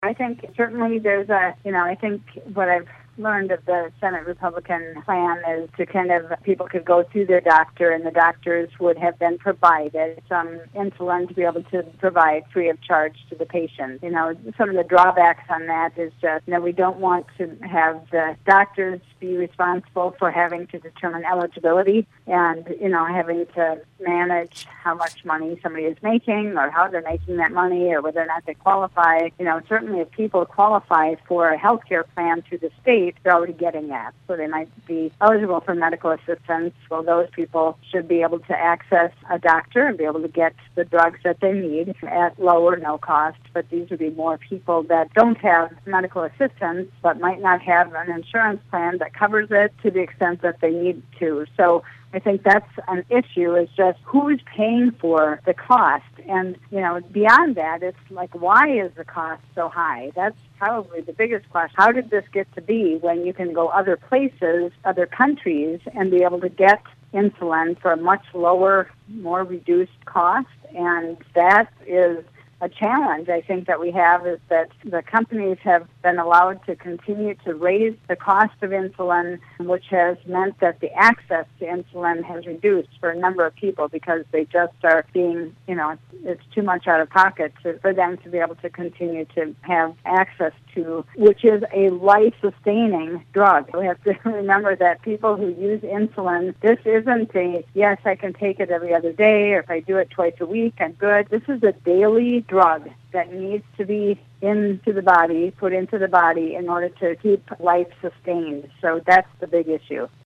I think certainly I think what I've learned of the Senate Republican plan is to kind of, people could go to their doctor and the doctors would have been provided some insulin to be able to provide free of charge to the patient. Some of the drawbacks on that is just, we don't want to have the doctors be responsible for having to determine eligibility and, having to manage how much money somebody is making or how they're making that money or whether or not they qualify. Certainly if people qualify for a health care plan through the state, they're already getting that. So they might be eligible for medical assistance. Well, those people should be able to access a doctor and be able to get the drugs that they need at low or no cost. But these would be more people that don't have medical assistance but might not have an insurance plan that covers it to the extent that they need to. So I think that's an issue, is just who's paying for the cost. And, beyond that, it's like, why is the cost so high? That's probably the biggest question. How did this get to be when you can go other places, other countries, and be able to get insulin for a much lower, more reduced cost? And that is a challenge I think that we have, is that the companies have been allowed to continue to raise the cost of insulin, which has meant that the access to insulin has reduced for a number of people because they just are being, it's too much out of pocket for them to be able to continue to have access to, which is a life-sustaining drug. We have to remember that people who use insulin, this isn't yes, I can take it every other day, or if I do it twice a week, I'm good. This is a daily drug that needs to be put into the body in order to keep life sustained. So that's the big issue.